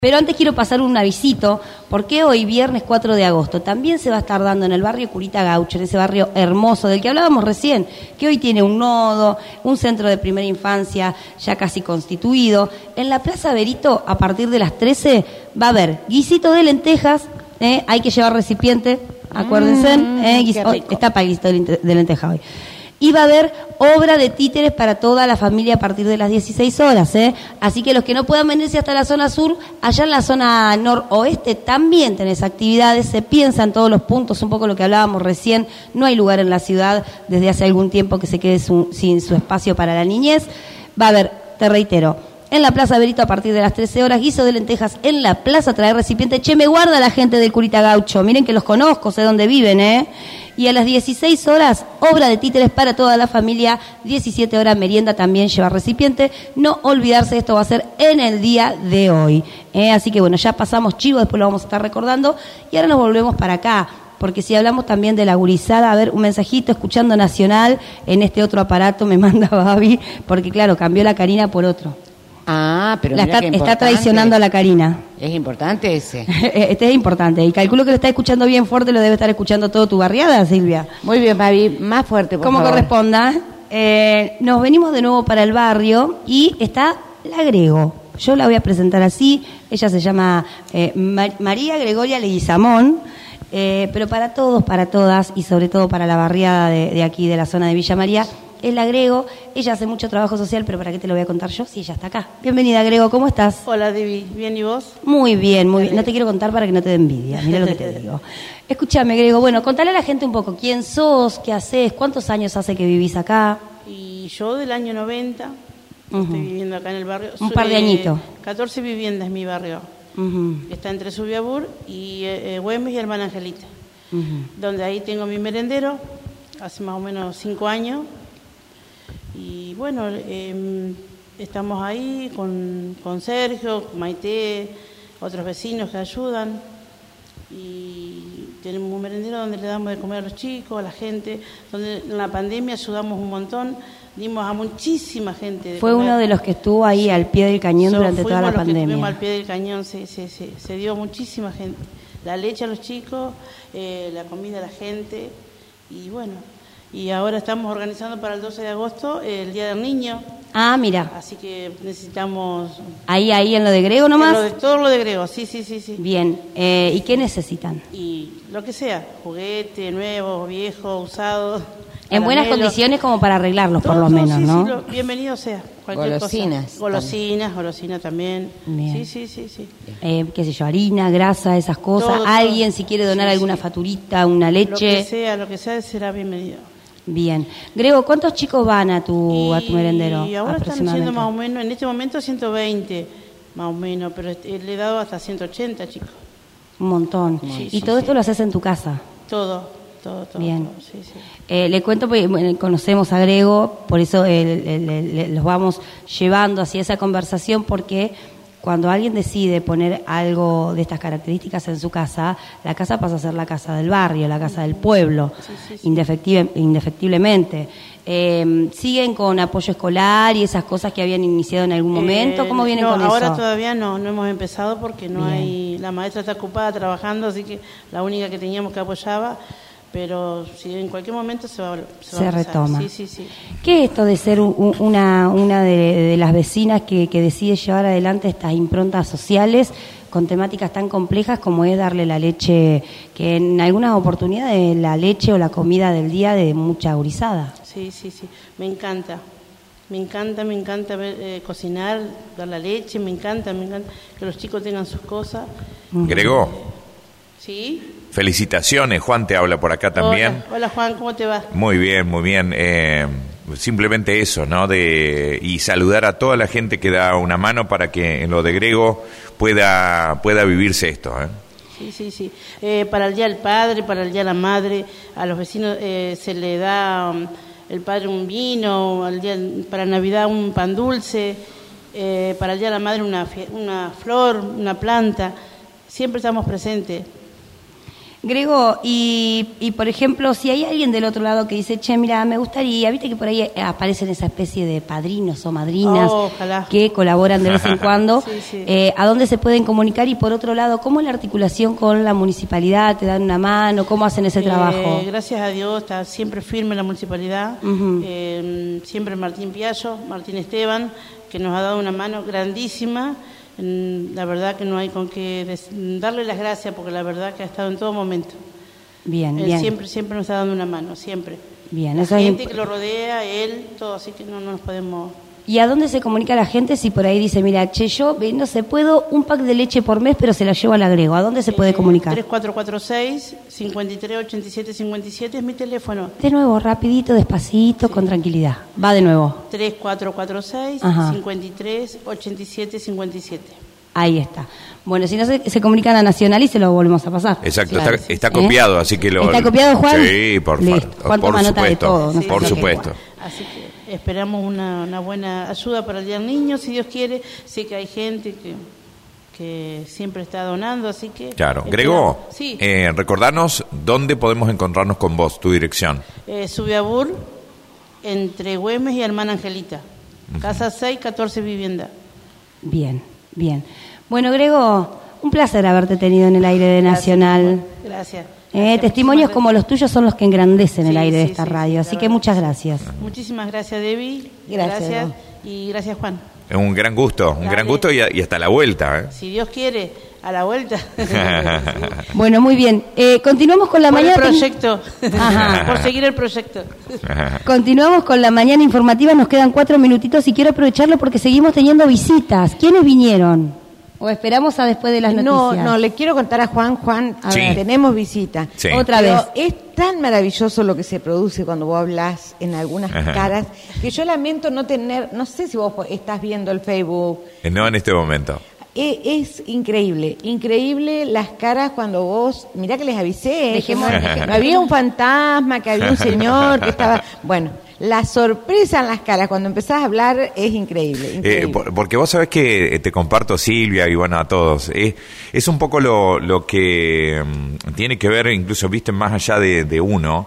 Pero antes quiero pasar un avisito, porque hoy, viernes 4 de agosto, también se va a estar dando en el barrio Curita Gaucho, en ese barrio hermoso del que hablábamos recién, que hoy tiene un nodo, un centro de primera infancia ya casi constituido. En la Plaza Berito, a partir de las 13, va a haber guisito de lentejas, hay que llevar recipiente, acuérdense, está para el guisito de lenteja hoy. Y va a haber obra de títeres para toda la familia a partir de las 16 horas. Así que los que no puedan venirse hasta la zona sur, allá en la zona noroeste también tenés actividades, se piensa en todos los puntos, un poco lo que hablábamos recién, no hay lugar en la ciudad desde hace algún tiempo que se quede sin su espacio para la niñez. Va a haber, te reitero, en la Plaza Berito a partir de las 13 horas, guiso de lentejas en la plaza, traer recipiente. Che, me guarda la gente del Curita Gaucho, miren que los conozco, sé dónde viven, Y a las 16 horas, obra de títeres para toda la familia, 17 horas merienda, también llevar recipiente. No olvidarse, esto va a ser en el día de hoy. Así que bueno, ya pasamos chivo, después lo vamos a estar recordando, y ahora nos volvemos para acá. Porque si hablamos también de la gurizada, a ver, un mensajito, escuchando Nacional, en este otro aparato me manda Babi, porque claro, cambió la Karina por otro. Ah, pero está traicionando a la Karina. Es importante ese. Este es importante. Y calculo que lo está escuchando bien fuerte, lo debe estar escuchando todo tu barriada, Silvia. Muy bien, Babi, más fuerte, por favor. Como corresponda. Nos venimos de nuevo para el barrio y está la Grego. Yo la voy a presentar así. Ella se llama María Gregoria Leguizamón. Pero para todos, para todas y sobre todo para la barriada de aquí, de la zona de Villa María, es la Grego. Ella hace mucho trabajo social, pero ¿para qué te lo voy a contar yo si ella está acá? Bienvenida, Grego, ¿cómo estás? Hola, Divi, ¿bien y vos? Muy bien, muy bien. No te quiero contar para que no te dé envidia, mira lo que te digo. Escúchame, Grego, bueno, contale a la gente un poco quién sos, qué haces, cuántos años hace que vivís acá. Y yo del año 90, estoy viviendo acá en el barrio. Un par de añitos. 14 viviendas en mi barrio. Está entre Subiabur y Güemes y Hermana Angelita. Donde ahí tengo mi merendero, hace más o menos 5 años. Y bueno, estamos ahí con Sergio, Maite, otros vecinos que ayudan. Y tenemos un merendero donde le damos de comer a los chicos, a la gente. Donde en la pandemia ayudamos un montón, dimos a muchísima gente. Fue uno de los que estuvo ahí al pie del cañón durante toda la pandemia. Fuimos al pie del cañón, se dio muchísima gente. La leche a los chicos, la comida a la gente, y bueno. Y ahora estamos organizando para el 12 de agosto el Día del Niño. Ah, mira. Así que necesitamos... Ahí en lo de Grego nomás. Todo lo de Grego, sí. Bien. ¿Y qué necesitan? Y lo que sea, juguete, nuevo, viejo, usado. En buenas condiciones como para arreglarlos, por lo menos, sí, ¿no? Sí, bienvenido sea. Cualquier Golosinas. Cosa. Golosinas también. Bien. Sí. Qué sé yo, harina, grasa, esas cosas. Alguien si quiere donar alguna faturita, una leche. Lo que sea será bienvenido. Bien. Grego, ¿cuántos chicos van a tu merendero? Y ahora están siendo más o menos, en este momento 120, más o menos, pero le he dado hasta 180, chicos. Un montón. ¿Y todo esto lo haces en tu casa? Todo. Bien. Todo, sí. Le cuento porque conocemos a Grego, por eso los vamos llevando hacia esa conversación, porque cuando alguien decide poner algo de estas características en su casa, la casa pasa a ser la casa del barrio, la casa del pueblo, indefectiblemente. ¿Siguen con apoyo escolar y esas cosas que habían iniciado en algún momento? ¿Cómo vienen con eso? Ahora todavía no hemos empezado porque no hay, la maestra está ocupada trabajando, así que la única que teníamos que apoyaba. Pero si en cualquier momento se retoma. Sí. ¿Qué es esto de ser una de las vecinas que decide llevar adelante estas improntas sociales con temáticas tan complejas como es darle la leche, que en algunas oportunidades la leche o la comida del día de mucha gurizada? Sí. Me encanta ver, cocinar, dar la leche, me encanta que los chicos tengan sus cosas. Grego. Sí. Felicitaciones, Juan te habla por acá también. Hola Juan, ¿cómo te va? Muy bien. Simplemente eso, ¿no? Y saludar a toda la gente que da una mano para que en lo de Grego pueda vivirse esto, Sí. Para el Día del Padre, para el Día de la Madre, a los vecinos se le da el padre un vino, para Navidad un pan dulce, para el Día de la Madre una flor, una planta. Siempre estamos presentes. Grego, y por ejemplo, si hay alguien del otro lado que dice, che, mira, me gustaría, viste que por ahí aparecen esa especie de padrinos o madrinas que colaboran de vez en cuando, sí. ¿A dónde se pueden comunicar? Y por otro lado, ¿cómo es la articulación con la municipalidad? ¿Te dan una mano? ¿Cómo hacen ese trabajo? Gracias a Dios, está siempre firme la municipalidad, siempre Martín Piallo, Martín Esteban, que nos ha dado una mano grandísima. La verdad que no hay con qué darle las gracias, porque la verdad que ha estado en todo momento. Bien, él bien. Siempre nos está dando una mano, siempre. Bien, la eso gente es que lo rodea, él, todo, así que no nos podemos... ¿Y a dónde se comunica la gente si por ahí dice, mira, che, yo no sé, puedo un pack de leche por mes, pero se la llevo al Grego? ¿A dónde se puede comunicar? 3446-538757 es mi teléfono. De nuevo, rapidito, despacito, con tranquilidad. Va de nuevo. 3446-538757. Ahí está. Bueno, si no se comunican a Nacional y se lo volvemos a pasar. Exacto, claro. está copiado, así que lo... ¿Está copiado, Juan? Sí, por toma nota de todo. Sí, por supuesto. Así que esperamos una buena ayuda para el Día del Niño, si Dios quiere. Sé que hay gente que siempre está donando, así que... Claro. Grego, sí. Recordanos dónde podemos encontrarnos con vos, tu dirección. Subiabur, entre Güemes y Hermana Angelita. Casa 6, 14 vivienda. Bien, bien. Bueno, Grego, un placer haberte tenido en el aire de Nacional. Gracias. Testimonios como los tuyos son los que engrandecen el aire de esta radio, así que muchas gracias. Muchísimas gracias, Debbie. Gracias. Y gracias, Juan. Es un gran gusto, y hasta la vuelta. Si Dios quiere, a la vuelta. Bueno, muy bien. Continuamos con la mañana. El proyecto. Por seguir el proyecto. Continuamos con la mañana informativa. Nos quedan 4 minutitos y quiero aprovecharlo porque seguimos teniendo visitas. ¿Quiénes vinieron? ¿O esperamos a después de las noticias? No, le quiero contar a Juan. A ver, tenemos visita. Sí. Otra vez. Es tan maravilloso lo que se produce cuando vos hablas en algunas caras, que yo lamento no sé si vos estás viendo el Facebook. No en este momento. Es increíble las caras cuando vos, mirá que les avisé, no había un fantasma, que había un señor que estaba, bueno, la sorpresa en las caras cuando empezás a hablar es increíble. Porque vos sabés que te comparto, Silvia, y bueno, a todos, es un poco lo que tiene que ver, incluso viste, más allá de uno.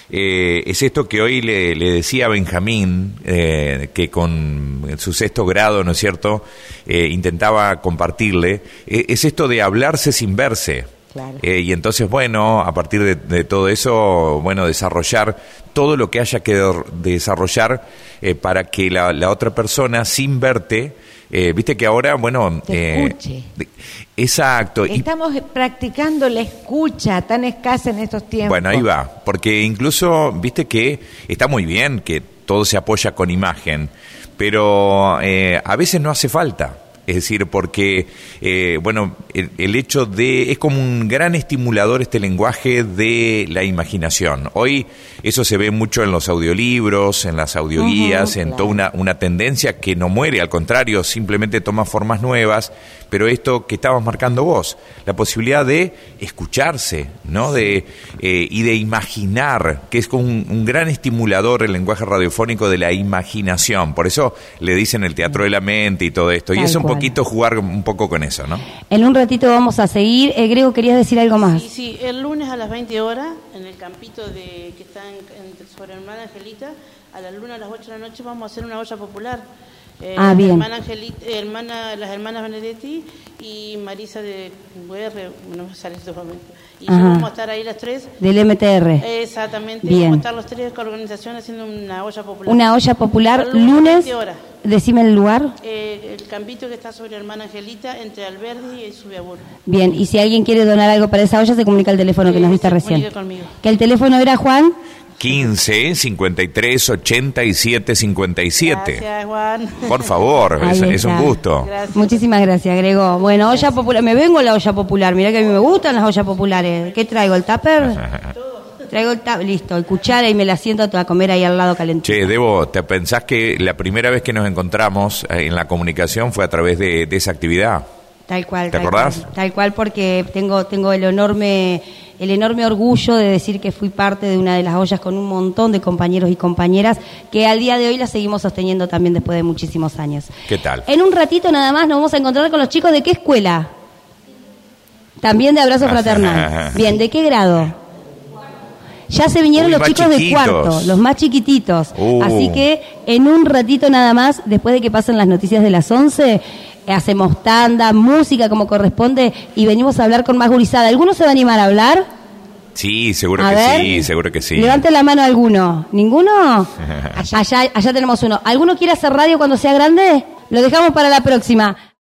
Es esto que hoy le decía a Benjamín, que con su 6º grado, ¿no es cierto?, intentaba compartirle, es esto de hablarse sin verse. Claro. Y entonces, bueno, a partir de todo eso, bueno, desarrollar todo lo que haya que desarrollar para que la otra persona, sin verte, viste que ahora, bueno... Te escuche. Exacto. Estamos practicando la escucha tan escasa en estos tiempos. Bueno, ahí va, porque incluso, viste que está muy bien que todo se apoya con imagen, pero a veces no hace falta. Es decir, porque, bueno, el hecho es como un gran estimulador este lenguaje de la imaginación. Hoy eso se ve mucho en los audiolibros, en las audioguías, en toda una tendencia que no muere, al contrario, simplemente toma formas nuevas, pero esto que estabas marcando vos, la posibilidad de escucharse, ¿no? Y de imaginar, que es como un gran estimulador el lenguaje radiofónico de la imaginación. Por eso le dicen el teatro de la mente y todo esto. Y es un poquito jugar un poco con eso, ¿no? En un ratito vamos a seguir. Grego, ¿querías decir algo más? Sí, el lunes a las 20 horas, en el campito que está sobre Hermana Angelita, a la luna a las 8 de la noche vamos a hacer una olla popular. Bien. Hermana Angelita, las hermanas Benedetti y Marisa de UR, no me sale en este momento. Y vamos a estar ahí las 3. Del MTR. Exactamente. Bien. Vamos a estar los 3 organizaciones haciendo una olla popular. Una olla popular, lunes. Decime el lugar. El campito que está sobre Hermana Angelita, entre Alberdi y Subiabur. Bien, y si alguien quiere donar algo para esa olla, se comunica al teléfono que nos diste recién. Conmigo. ¿Que el teléfono era, Juan? 15 53 87 57. Gracias, Juan. Por favor, es un gusto. Gracias. Muchísimas gracias, Grego. Bueno, olla popular. Me vengo a la olla popular. Mirá que a mí me gustan las ollas populares. ¿Qué traigo? ¿El tupper? Traigo el tupper. Listo, el cuchara y me la siento a comer ahí al lado calentito. Che, Debo, ¿te pensás que la primera vez que nos encontramos en la comunicación fue a través de esa actividad? Tal cual. ¿Te acordás? Tal cual, porque tengo el enorme orgullo de decir que fui parte de una de las ollas con un montón de compañeros y compañeras que al día de hoy la seguimos sosteniendo también después de muchísimos años. ¿Qué tal? En un ratito nada más nos vamos a encontrar con los chicos de qué escuela. También de abrazo fraternal. Bien, ¿de qué grado? Ya se vinieron los chicos de cuarto, los más chiquititos. Así que en un ratito nada más, después de que pasen las noticias de las 11, hacemos tanda, música como corresponde y venimos a hablar con más gurizada. ¿Alguno se va a animar a hablar? Sí, seguro que sí. Levante la mano alguno. ¿Ninguno? Allá tenemos uno. ¿Alguno quiere hacer radio cuando sea grande? Lo dejamos para la próxima.